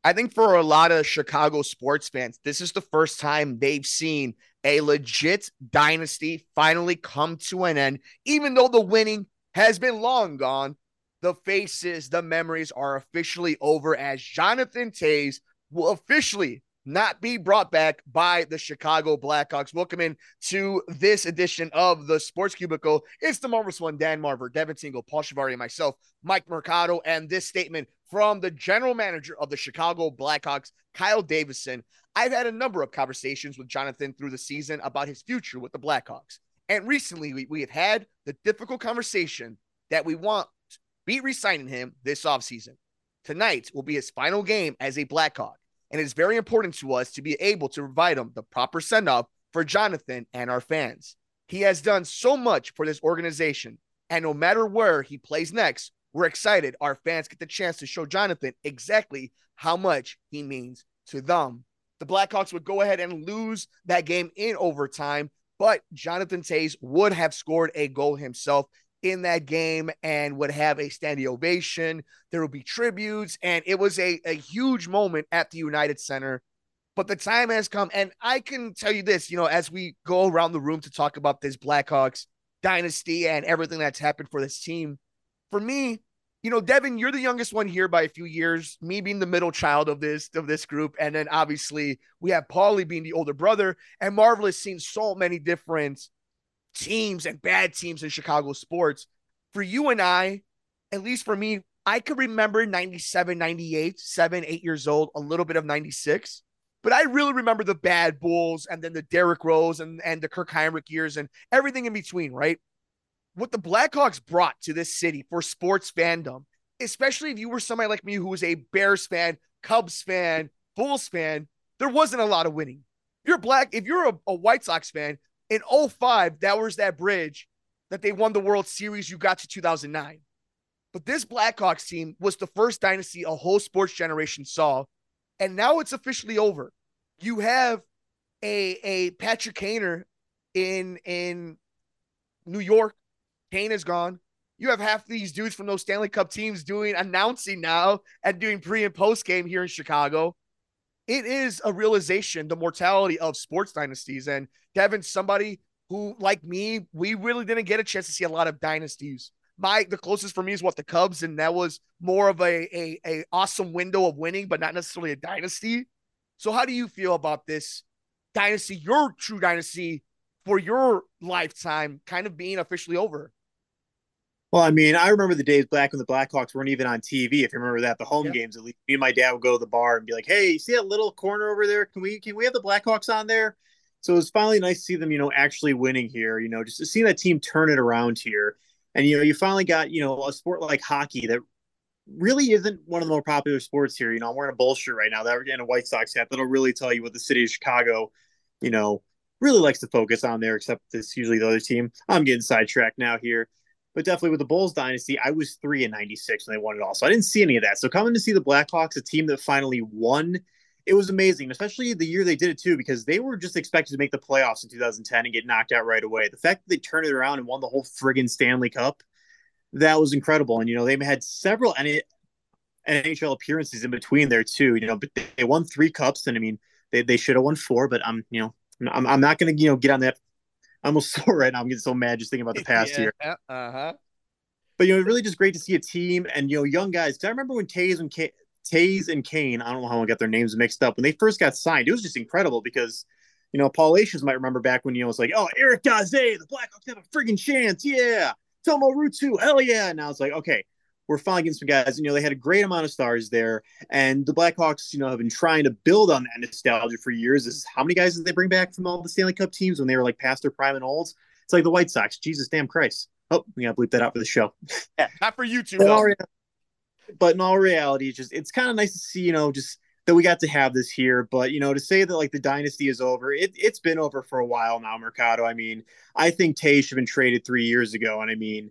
I think for a lot of Chicago sports fans, this is the first time they've seen a legit dynasty finally come to an end. Even though the winning has been long gone, the faces, the memories are officially over as Jonathan Toews will officially not be brought back by the Chicago Blackhawks. Welcome in to this edition of the Sports Cubicle. It's the marvelous one, Dan Marver, Devin Single, Paul Shivari, and myself, Mike Mercado, and this statement from the general manager of the Chicago Blackhawks, Kyle Davidson. I've had a number of conversations with Jonathan through the season about his future with the Blackhawks. And recently, we have had the difficult conversation that we want to be re-signing him this offseason. Tonight will be his final game as a Blackhawk. And it's very important to us to be able to provide him the proper send-off for Jonathan and our fans. He has done so much for this organization, and no matter where he plays next, we're excited our fans get the chance to show Jonathan exactly how much he means to them. The Blackhawks would go ahead and lose that game in overtime, but Jonathan Toews would have scored a goal himself in that game and would have a standing ovation. There will be tributes, and it was a huge moment at the United Center. But the time has come, and I can tell you this, as we go around the room to talk about this Blackhawks dynasty and everything that's happened for this team, for me, Devin, you're the youngest one here by a few years, me being the middle child of this group. And then obviously we have Paulie being the older brother, and Marvel has seen so many different teams and bad teams in Chicago sports. For you and I, at least for me, I could remember 97, 98, 7, 8 years old, a little bit of 96. But I really remember the bad Bulls and then the Derrick Rose and the Kirk Heinrich years and everything in between, right? What the Blackhawks brought to this city for sports fandom, especially if you were somebody like me who was a Bears fan, Cubs fan, Bulls fan, there wasn't a lot of winning. If you're a White Sox fan, in 05, that was that bridge that they won the World Series. You got to 2009. But this Blackhawks team was the first dynasty a whole sports generation saw. And now it's officially over. You have a Patrick Kane in New York. Kane is gone. You have half these dudes from those Stanley Cup teams announcing now and doing pre and post game here in Chicago. It is a realization, the mortality of sports dynasties. And Devin, somebody who, like me, we really didn't get a chance to see a lot of dynasties. The closest for me is the Cubs, and that was more of a awesome window of winning, but not necessarily a dynasty. So how do you feel about this dynasty, your true dynasty for your lifetime, kind of being officially over? Well, I mean, I remember the days back when the Blackhawks weren't even on TV. If you remember that, the home Yeah. games, at least me and my dad would go to the bar and be like, "Hey, you see that little corner over there? Can we have the Blackhawks on there?" So it was finally nice to see them, actually winning here. Just to see that team turn it around here, and you finally got a sport like hockey that really isn't one of the more popular sports here. I'm wearing a Bulls shirt right now that and a White Sox hat that'll really tell you what the city of Chicago, you know, really likes to focus on there. Except it's usually the other team. I'm getting sidetracked now here. But definitely with the Bulls dynasty, I was 3 in 96 when they won it all. So I didn't see any of that. So coming to see the Blackhawks, a team that finally won, it was amazing, especially the year they did it too, because they were just expected to make the playoffs in 2010 and get knocked out right away. The fact that they turned it around and won the whole friggin' Stanley Cup, that was incredible. And, they had several NHL appearances in between there too, but they won 3 cups. And I mean, they should have won 4, but I'm not going to, get on that. I'm almost sore right now. I'm getting so mad just thinking about the past Yeah. year. Uh-huh. But it's really just great to see a team and young guys. Because I remember when Toews and Kane, I don't know how I got their names mixed up when they first got signed. It was just incredible because Paul Acians might remember back when it's like, oh, Eric Gaze, the Blackhawks have a friggin' chance, yeah. Tomo Rutu, hell yeah. And I was like, okay, we're finally getting some guys. They had a great amount of stars there, and the Blackhawks, have been trying to build on that nostalgia for years. This is how many guys did they bring back from all the Stanley Cup teams when they were like past their prime and olds? It's like the White Sox. Jesus damn Christ. Oh, we gotta bleep that out for the show. Yeah, not for you two, But in though. all, in all reality, it's kind of nice to see, just that we got to have this here. But to say that like the dynasty is over, it's been over for a while now, Mercado. I mean, I think Tay should have been traded 3 years ago, and I mean,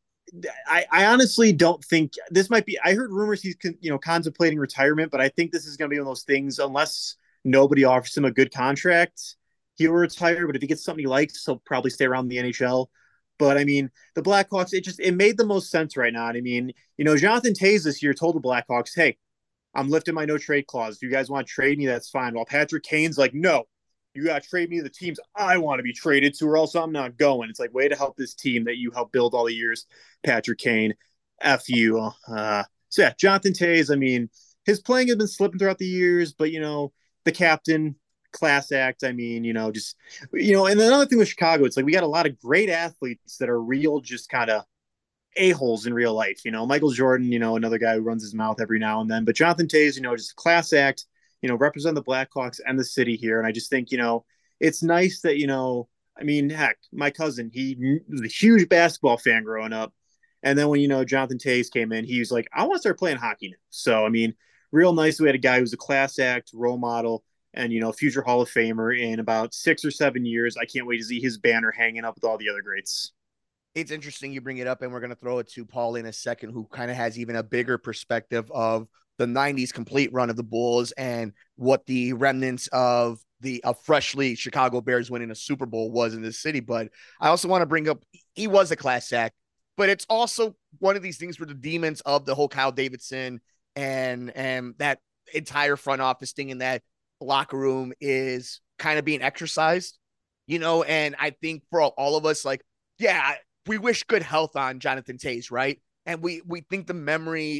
I honestly don't think this might be. I heard rumors he's contemplating retirement, but I think this is going to be one of those things. Unless nobody offers him a good contract, he'll retire. But if he gets something he likes, he'll probably stay around the NHL. But I mean, the Blackhawks, it made the most sense right now. And I mean, Jonathan Toews this year told the Blackhawks, "Hey, I'm lifting my no trade clause. If you guys want to trade me, that's fine. While Patrick Kane's like, no, you got to trade me to the teams I want to be traded to, or else I'm not going. It's like, way to help this team that you helped build all the years, Patrick Kane. F you. So, yeah, Jonathan Toews, I mean, his playing has been slipping throughout the years, but, the captain, class act, I mean, just, and another thing with Chicago, it's like we got a lot of great athletes that are real, just kind of a-holes in real life. Michael Jordan, another guy who runs his mouth every now and then. But Jonathan Toews, just class act, represent the Blackhawks and the city here. And I just think, it's nice that, I mean, heck, my cousin, he was a huge basketball fan growing up. And then when, Jonathan Toews came in, he was like, I want to start playing hockey now. So, I mean, real nice. We had a guy who's a class act, role model, and, future Hall of Famer in about 6 or 7 years. I can't wait to see his banner hanging up with all the other greats. It's interesting you bring it up, and we're going to throw it to Paul in a second, who kind of has even a bigger perspective of the 90s complete run of the Bulls and what the remnants of the freshly Chicago Bears winning a Super Bowl was in this city. But I also want to bring up, he was a class act, but it's also one of these things where the demons of the whole Kyle Davidson and that entire front office thing in that locker room is kind of being exercised, and I think for all of us, like, yeah, we wish good health on Jonathan Toews, right? And we think the memory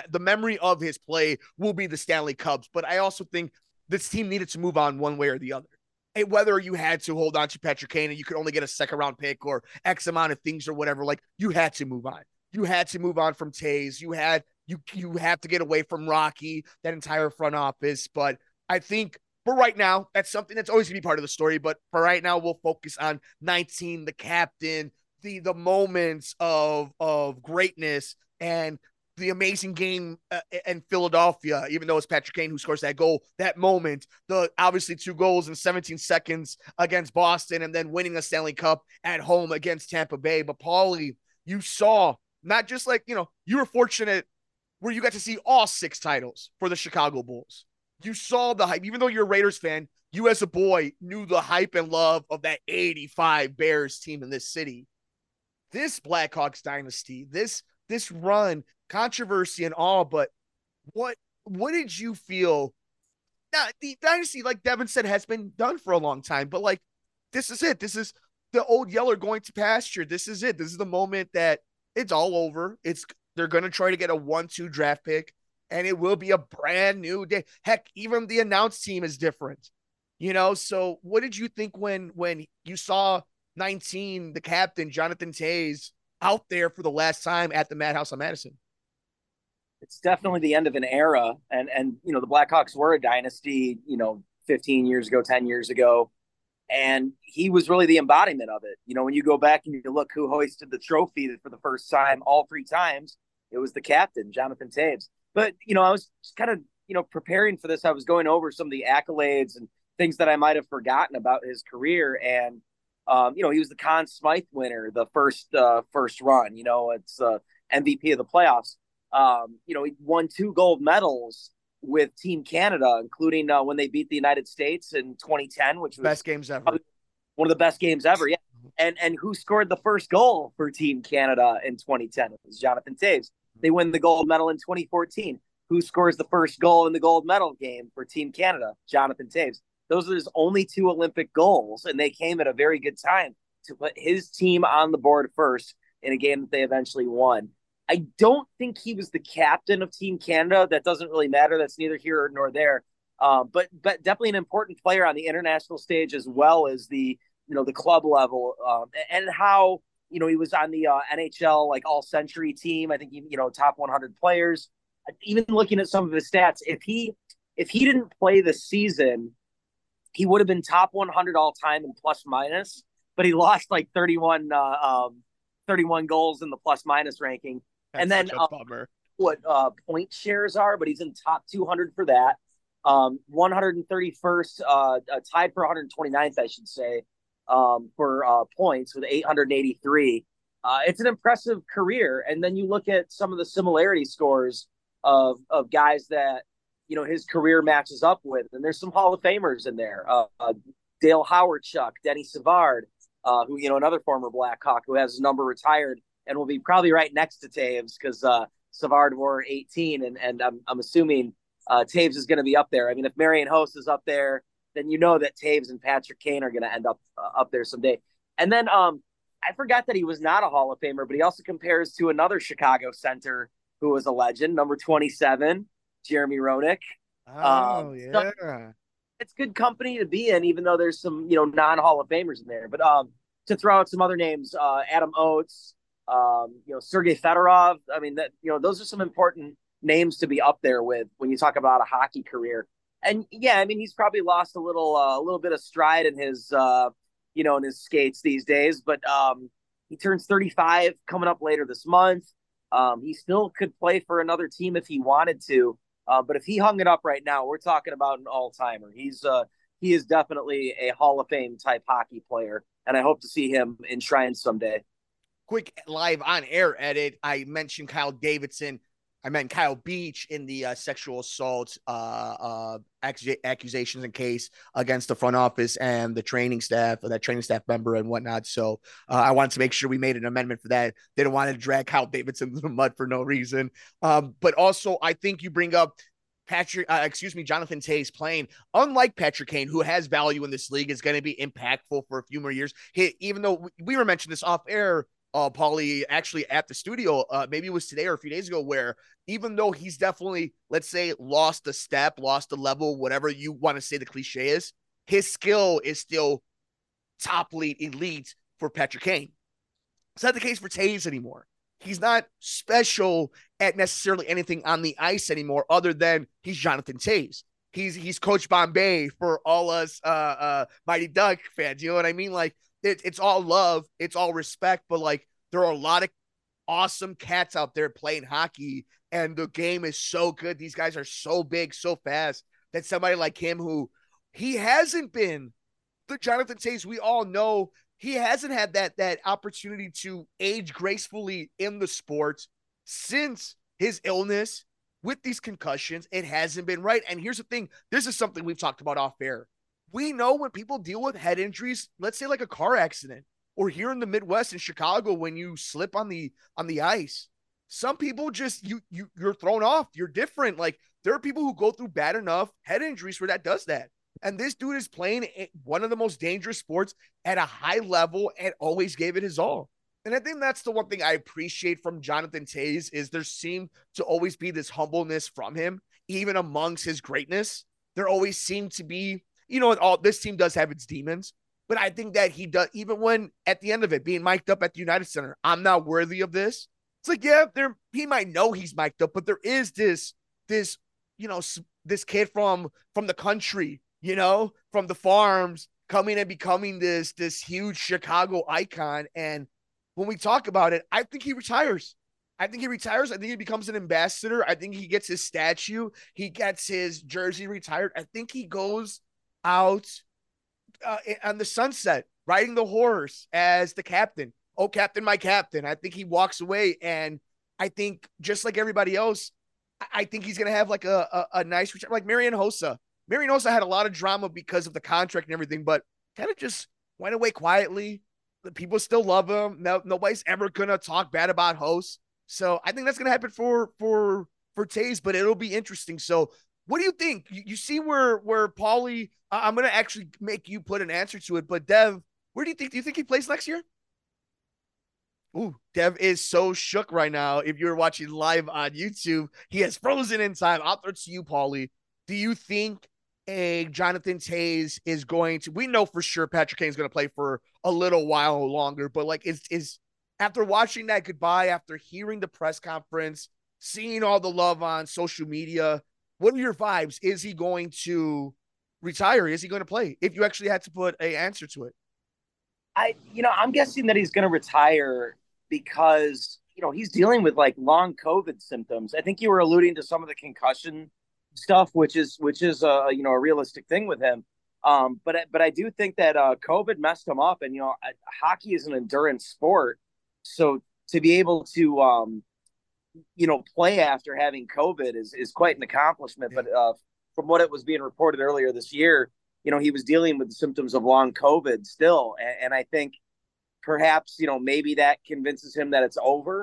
of his play will be the Stanley Cups. But I also think this team needed to move on one way or the other. And whether you had to hold on to Patrick Kane and you could only get a second round pick or X amount of things or whatever, like, you had to move on. You had to move on from Toews. You have to get away from Rocky, that entire front office. But I think for right now, that's something that's always gonna be part of the story. But for right now, we'll focus on 19, the captain, the moments of greatness, and the amazing game in Philadelphia, even though it's Patrick Kane who scores that goal, that moment, the obviously 2 goals in 17 seconds against Boston, and then winning a Stanley Cup at home against Tampa Bay. But Paulie, you saw not just like, you were fortunate where you got to see all 6 titles for the Chicago Bulls. You saw the hype, even though you're a Raiders fan, you as a boy knew the hype and love of that 85 Bears team in this city. This Blackhawks dynasty, this run, controversy and all, but what did you feel? Now, the dynasty, like Devin said, has been done for a long time, but like, this is it. This is the old Yeller going to pasture. This is it. This is the moment that it's all over. They're going to try to get a 1-2 draft pick, and it will be a brand new day. Heck, even the announced team is different, So what did you think when you saw 19, the captain, Jonathan Toews, out there for the last time at the Madhouse on Madison? It's definitely the end of an era. And the Blackhawks were a dynasty, 15 years ago, 10 years ago. And he was really the embodiment of it. When you go back and you look who hoisted the trophy for the first time, all 3 times, it was the captain, Jonathan Toews. But, I was just kind of, preparing for this. I was going over some of the accolades and things that I might have forgotten about his career. And, he was the Conn Smythe winner, the first run, it's MVP of the playoffs. He won 2 gold medals with Team Canada, including when they beat the United States in 2010, which was best games ever. One of the best games ever. Yeah. And who scored the first goal for Team Canada in 2010? It was Jonathan Toews. They win the gold medal in 2014. Who scores the first goal in the gold medal game for Team Canada? Jonathan Toews. Those are his only 2 Olympic goals, and they came at a very good time to put his team on the board first in a game that they eventually won. I don't think he was the captain of Team Canada. That doesn't really matter. That's neither here nor there. But definitely an important player on the international stage as well as the club level, and how he was on the NHL like all century team. I think top 100 players. Even looking at some of his stats, if he didn't play the season, he would have been top 100 all time in plus minus. But he lost like 31 goals in the plus minus ranking. That's and then what point shares are, but he's in top 200 for that. 131st, tied for 129th, I should say, for points with 883. It's an impressive career. And then you look at some of the similarity scores of guys that his career matches up with, and there's some Hall of Famers in there. Dale Howard-Chuck, Denny Savard, who another former Blackhawk who has his number retired and will be probably right next to Toews because Savard wore 18, and I'm assuming Taves is going to be up there. I mean, if Marion Host is up there, then you know that Taves and Patrick Kane are going to end up there someday. And then I forgot that he was not a Hall of Famer, but he also compares to another Chicago center who was a legend, number 27, Jeremy Roenick. Oh, So yeah. it's good company to be in, even though there's some, non-Hall of Famers in there. But to throw out some other names, Adam Oates, Sergei Fedorov. I mean, those are some important names to be up there with when you talk about a hockey career. And yeah, I mean, he's probably lost a little bit of stride in his, in his skates these days. But he turns 35 coming up later this month. He still could play for another team if he wanted to. But if he hung it up right now, we're talking about an all-timer. He is definitely a Hall of Fame type hockey player, and I hope to see him enshrined someday. Quick live on air edit. I mentioned Kyle Davidson. I meant Kyle Beach in the sexual assault accusations and case against the front office and the training staff, or that training staff member and whatnot. So I wanted to make sure we made an amendment for that. They don't want to drag Kyle Davidson into the mud for no reason. But also, I think you bring up Jonathan Toews playing, unlike Patrick Kane, who has value in this league, is going to be impactful for a few more years. Even though we were mentioning this off air, Paulie, actually at the studio, maybe it was today or a few days ago, where even though he's definitely, let's say, lost a step, lost a level, whatever you want to say the cliche is, his skill is still top elite for Patrick Kane. It's not the case for Toews anymore. He's not special at necessarily anything on the ice anymore, other than he's Jonathan Toews. He's Coach Bombay for all us Mighty Duck fans. You know what I mean? Like, it's all love, it's all respect, but like, there are a lot of awesome cats out there playing hockey, and the game is so good. These guys are so big, so fast, that somebody like him, who he hasn't been the Jonathan Toews we all know, he hasn't had that opportunity to age gracefully in the sport since his illness with these concussions. It hasn't been right. And here's the thing, this is something we've talked about off air. We know when people deal with head injuries, let's say like a car accident, or here in the Midwest in Chicago, when you slip on the ice, some people just you're thrown off. You're different. Like, there are people who go through bad enough head injuries where that does that. And this dude is playing one of the most dangerous sports at a high level and always gave it his all. And I think that's the one thing I appreciate from Jonathan Toews, is there seemed to always be this humbleness from him, even amongst his greatness. There always seemed to be, this team does have its demons, but I think that he does, even when at the end of it, being mic'd up at the United Center, I'm not worthy of this. It's like, yeah, he might know he's mic'd up, but there is this kid from the country, from the farms, coming and becoming this huge Chicago icon. And when we talk about it, I think he retires. I think he becomes an ambassador. I think he gets his statue. He gets his jersey retired. I think he goes out on the sunset, riding the horse as the captain. Oh, captain, my captain. I think he walks away. And I think, just like everybody else, I think he's going to have like a nice return, like Marian Hossa. Marian Hossa had a lot of drama because of the contract and everything, but kind of just went away quietly. The people still love him. No, nobody's ever going to talk bad about Host. So I think that's going to happen for Toews, but it'll be interesting. So what do you think? You see where Paulie, I'm going to actually make you put an answer to it, but Dev, where do you think he plays next year? Ooh, Dev is so shook right now. If you're watching live on YouTube, he has frozen in time. I'll throw it to you, Paulie. Do you think a Jonathan Toews is going to, we know for sure Patrick Kane is going to play for a little while longer, but like, is after watching that goodbye, after hearing the press conference, seeing all the love on social media, what are your vibes? Is he going to retire? Is he going to play? If you actually had to put an answer to it. I'm guessing that he's going to retire because, he's dealing with like long COVID symptoms. I think you were alluding to some of the concussion stuff, which is a realistic thing with him. But I do think that COVID messed him up, and hockey is an endurance sport, so to be able to play after having COVID is quite an accomplishment. Yeah. But from what it was being reported earlier this year, he was dealing with the symptoms of long COVID still, and I think perhaps maybe that convinces him that it's over.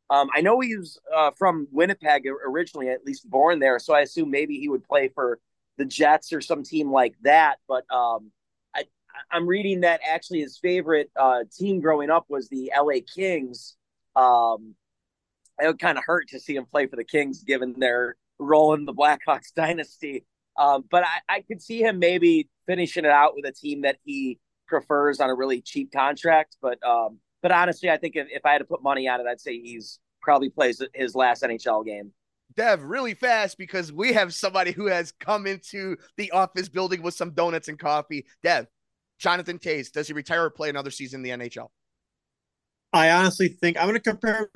I know he was from Winnipeg originally, at least born there. So I assume maybe he would play for the Jets or some team like that. But I, I'm reading that actually his favorite team growing up was the LA Kings. Um, it would kind of hurt to see him play for the Kings given their role in the Blackhawks dynasty. But I could see him maybe finishing it out with a team that he prefers on a really cheap contract. But honestly, I think if I had to put money on it, I'd say he's probably plays his last NHL game. Dev, really fast because we have somebody who has come into the office building with some donuts and coffee. Dev, Jonathan Toews, does he retire or play another season in the NHL? I honestly think I'm going to compare.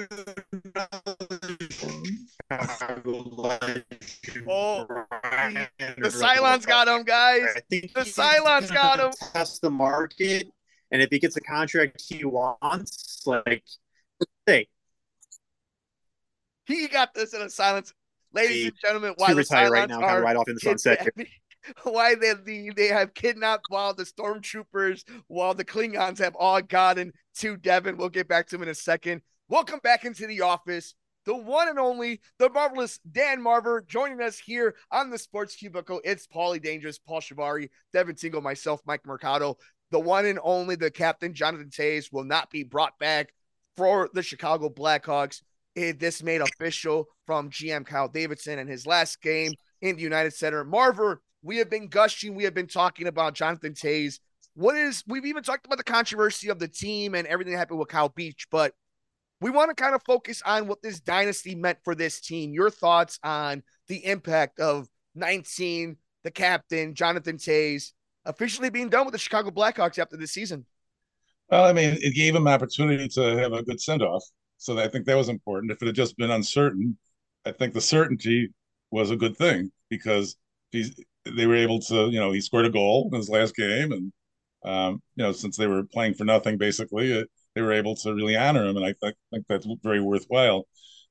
Oh, the Cylons got him, guys. I think the Cylons got him. Test the market, and if he gets a contract he wants, like, hey, he got this in a silence. Ladies and gentlemen, why the retire Cylons right now, kind of right off in the sunset. Why they have kidnapped while the stormtroopers, while the Klingons have all gotten to Devin. We'll get back to him in a second. Welcome back into the office. The one and only, the marvelous Dan Marver joining us here on the Sports Cubicle. It's Paulie Dangerous, Paul Shivari, Devin Tingle, myself, Mike Mercado. The one and only, the captain, Jonathan Toews, will not be brought back for the Chicago Blackhawks. This made official from GM Kyle Davidson in his last game in the United Center. Marver, we have been gushing. We have been talking about Jonathan Toews. We've even talked about the controversy of the team and everything that happened with Kyle Beach, but we want to kind of focus on what this dynasty meant for this team. Your thoughts on the impact of 19, the captain, Jonathan Toews, officially being done with the Chicago Blackhawks after this season. Well, I mean, it gave him opportunity to have a good send-off. So I think that was important. If it had just been uncertain, I think the certainty was a good thing because they were able to, he scored a goal in his last game. And, since they were playing for nothing, basically, they were able to really honor him. And I think that's very worthwhile.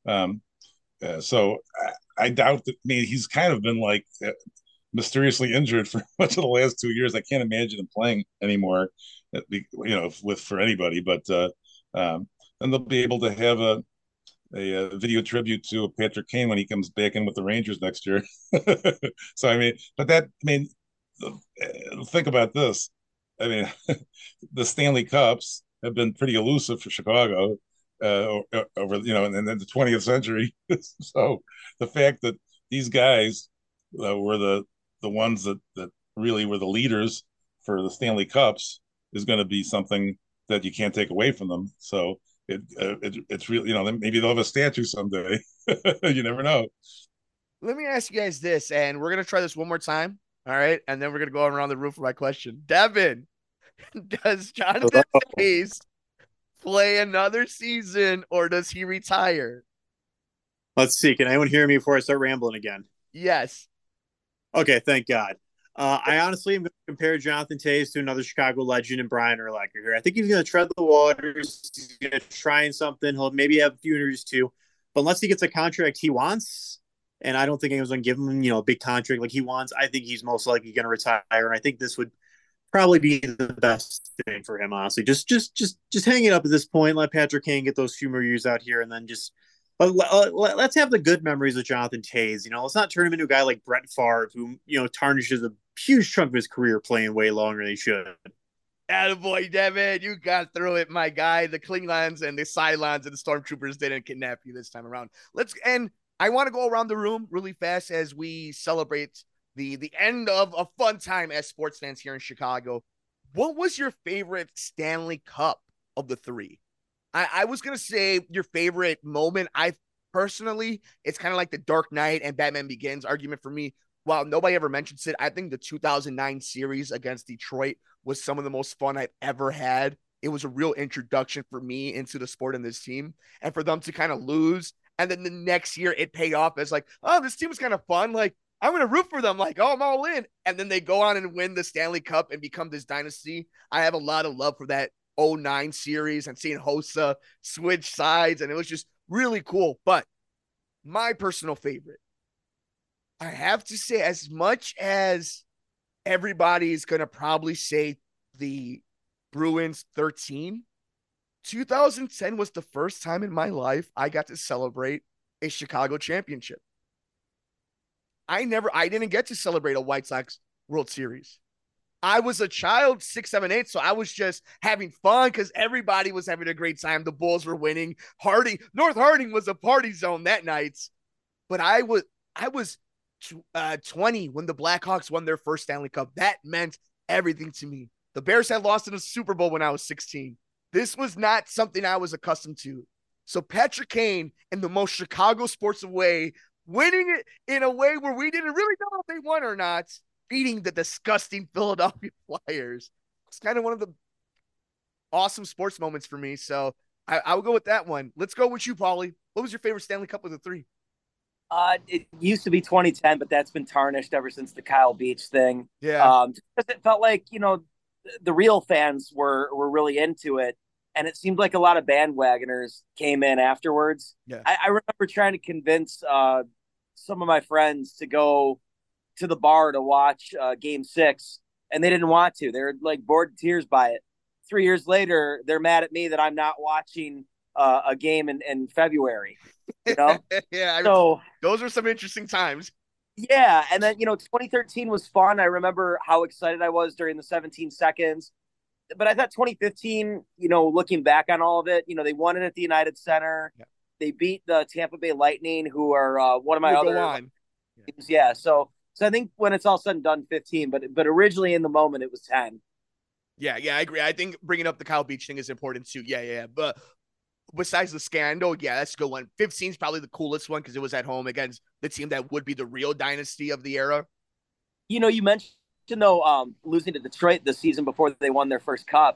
So I doubt that, I mean, he's kind of been like mysteriously injured for much of the last 2 years. I can't imagine him playing anymore, for anybody. But then they'll be able to have a video tribute to Patrick Kane when he comes back in with the Rangers next year. So think about this. I mean, the Stanley Cups have been pretty elusive for Chicago over in the 20th century. So the fact that these guys were the ones that really were the leaders for the Stanley Cups is going to be something that you can't take away from them. So it's really, maybe they'll have a statue someday. You never know. Let me ask you guys this, and we're going to try this one more time. All right. And then we're going to go around the room for my question. Devin, does Jonathan Toews play another season or does he retire? Let's see. Can anyone hear me before I start rambling again? Yes. Okay. Thank God. I honestly am going to compare Jonathan Toews to another Chicago legend and Brian Urlacher here. I think he's going to tread the waters. He's going to try something. He'll maybe have a few injuries too. But unless he gets a contract he wants, and I don't think anyone's going to give him, a big contract like he wants, I think he's most likely going to retire. And I think this would probably be the best thing for him, honestly. Just hang it up at this point. Let Patrick Kane get those few more years out here, and then just let's have the good memories of Jonathan Toews. Let's not turn him into a guy like Brett Favre, who tarnishes a huge chunk of his career playing way longer than he should. Attaboy, Devin, you got through it, my guy. The Klingons and the Cylons and the Stormtroopers didn't kidnap you this time around. And I want to go around the room really fast as we celebrate the end of a fun time as sports fans here in Chicago. What was your favorite Stanley Cup of the three? I was going to say your favorite moment. I personally, it's kind of like the Dark Knight and Batman Begins argument for me. While nobody ever mentions it, I think the 2009 series against Detroit was some of the most fun I've ever had. It was a real introduction for me into the sport and this team. And for them to kind of lose, and then the next year it paid off as like, oh, this team was kind of fun. Like, I'm going to root for them. Like, oh, I'm all in. And then they go on and win the Stanley Cup and become this dynasty. I have a lot of love for that 09 series and seeing Hossa switch sides. And it was just really cool. But my personal favorite, I have to say, as much as everybody's going to probably say the Bruins 13, 2010 was the first time in my life I got to celebrate a Chicago championship. I didn't get to celebrate a White Sox World Series. I was a child, 6, 7, 8, so I was just having fun because everybody was having a great time. The Bulls were winning. North Harding was a party zone that night. But I was 20 when the Blackhawks won their first Stanley Cup. That meant everything to me. The Bears had lost in a Super Bowl when I was 16. This was not something I was accustomed to. So Patrick Kane, in the most Chicago sports way, winning it in a way where we didn't really know if they won or not, beating the disgusting Philadelphia Flyers. It's kind of one of the awesome sports moments for me. So I will go with that one. Let's go with you, Paulie. What was your favorite Stanley Cup of the three? It used to be 2010, but that's been tarnished ever since the Kyle Beach thing. Yeah. Just because it felt like, the real fans were really into it. And it seemed like a lot of bandwagoners came in afterwards. Yeah. I remember trying to convince some of my friends to go to the bar to watch Game 6, and they didn't want to. They were like bored to tears by it. 3 years later, they're mad at me that I'm not watching a game in February. Yeah. So those were some interesting times. yeah, and then 2013 was fun. I remember how excited I was during the 17 seconds. But I thought 2015, looking back on all of it, they won it at the United Center. Yeah. They beat the Tampa Bay Lightning, who are one of my We'll other go on. teams. Yeah, so I think when it's all said and done, 15. But originally in the moment, it was 10. Yeah, I agree. I think bringing up the Kyle Beach thing is important too. Yeah. But besides the scandal, yeah, that's a good one. 15 is probably the coolest one because it was at home against the team that would be the real dynasty of the era. You mentioned though losing to Detroit the season before they won their first cup.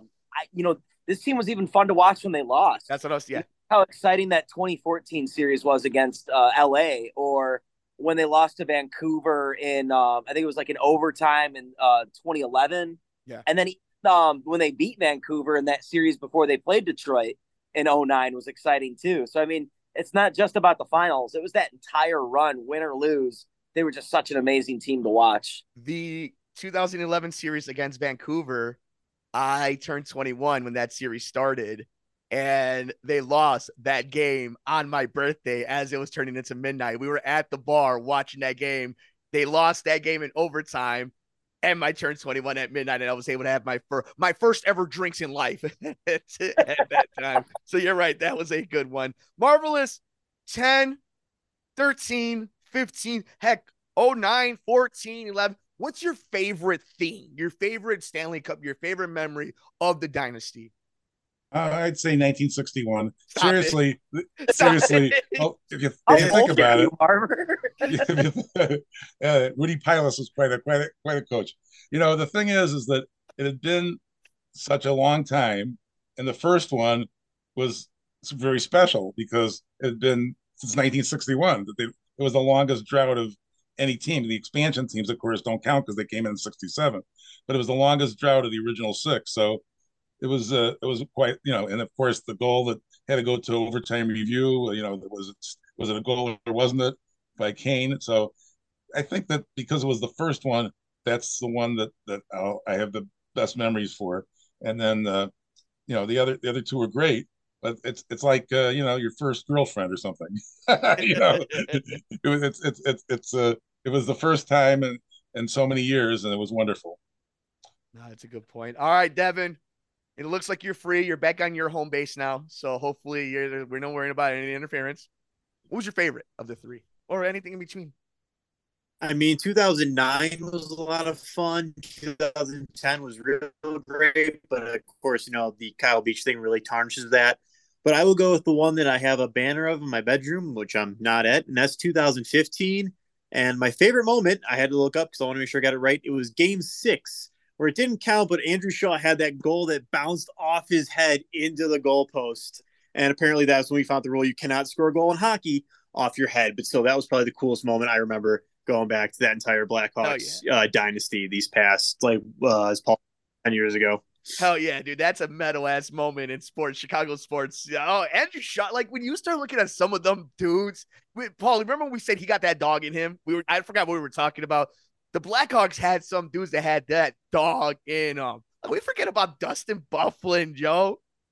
This team was even fun to watch when they lost. That's what I was. Yeah. How exciting that 2014 series was against LA, or when they lost to Vancouver in I think it was like in overtime in 2011. Yeah. And then when they beat Vancouver in that series before they played Detroit in 2009 was exciting too. So I mean, it's not just about the finals. It was that entire run, win or lose. They were just such an amazing team to watch. The 2011 series against Vancouver, I turned 21 when that series started, and they lost that game on my birthday as it was turning into midnight. We were at the bar watching that game. They lost that game in overtime, and I turned 21 at midnight, and I was able to have my first ever drinks in life at that time. So you're right. That was a good one. Marvelous 10, 13, 15, heck, 09, 14, 11. What's your favorite theme, your favorite Stanley Cup, your favorite memory of the dynasty? I'd say 1961. Stop Seriously, it. seriously. Stop Well, if you think about it, Barber? Rudy Pilas was quite a coach. The thing is that it had been such a long time, and the first one was very special because it had been since 1961 that it was the longest drought of any team. The expansion teams, of course, don't count because they came in '67, but it was the longest drought of the original six. So it was quite, and of course the goal that had to go to overtime review, was it a goal or wasn't it by Kane? So I think that because it was the first one, that's the one that I have the best memories for. And then the other two are great, but it's like your first girlfriend or something. It was the first time in so many years, and it was wonderful. No, that's a good point. All right, Devin. It looks like you're free. You're back on your home base now. So hopefully we're not worrying about any interference. What was your favorite of the three or anything in between? I mean, 2009 was a lot of fun. 2010 was real great. But of course, the Kyle Beach thing really tarnishes that. But I will go with the one that I have a banner of in my bedroom, which I'm not at. And that's 2015. And my favorite moment, I had to look up because I want to make sure I got it right. It was Game 6, where it didn't count, but Andrew Shaw had that goal that bounced off his head into the goalpost. And apparently that's when we found the rule you cannot score a goal in hockey off your head. But still, that was probably the coolest moment I remember going back to that entire Blackhawks dynasty these past, as Paul 10 years ago. Hell yeah, dude. That's a metal-ass moment in sports, Chicago sports. Oh, Andrew Shaw, like when you start looking at some of them dudes, Paul, remember when we said he got that dog in him? I forgot what we were talking about. The Blackhawks had some dudes that had that dog in them. We forget about Dustin Byfuglien, Joe.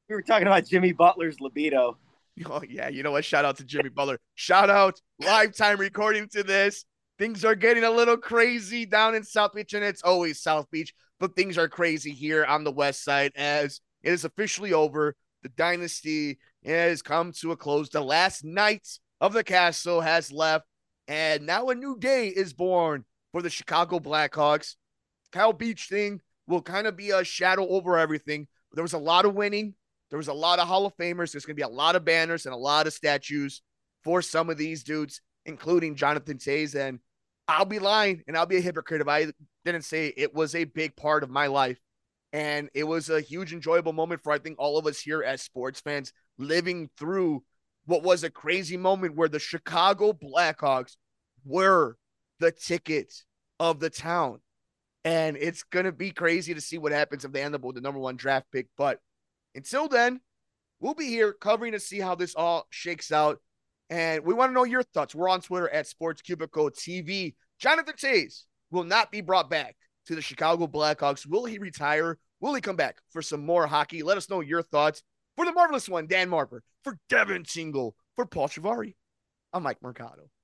We were talking about Jimmy Butler's libido. Oh, yeah. You know what? Shout out to Jimmy Butler. Shout out. Lifetime recording to this. Things are getting a little crazy down in South Beach, and it's always South Beach, but things are crazy here on the West Side as it is officially over. The dynasty has come to a close. The last night of the castle has left, and now a new day is born for the Chicago Blackhawks. Kyle Beach thing will kind of be a shadow over everything. There was a lot of winning. There was a lot of Hall of Famers. There's going to be a lot of banners and a lot of statues for some of these dudes, including Jonathan Toews. And I'll be lying and I'll be a hypocrite if I didn't say it was a big part of my life. And it was a huge, enjoyable moment for, I think, all of us here as sports fans living through what was a crazy moment where the Chicago Blackhawks were the ticket of the town. And it's going to be crazy to see what happens if they end up with the number 1 draft pick. But until then, we'll be here covering to see how this all shakes out. And we want to know your thoughts. We're on Twitter at SportsCubicle TV. Jonathan Toews will not be brought back to the Chicago Blackhawks. Will he retire? Will he come back for some more hockey? Let us know your thoughts. For the marvelous one, Dan Marper, for Devin Tingle, for Paul Chiavari, I'm Mike Mercado.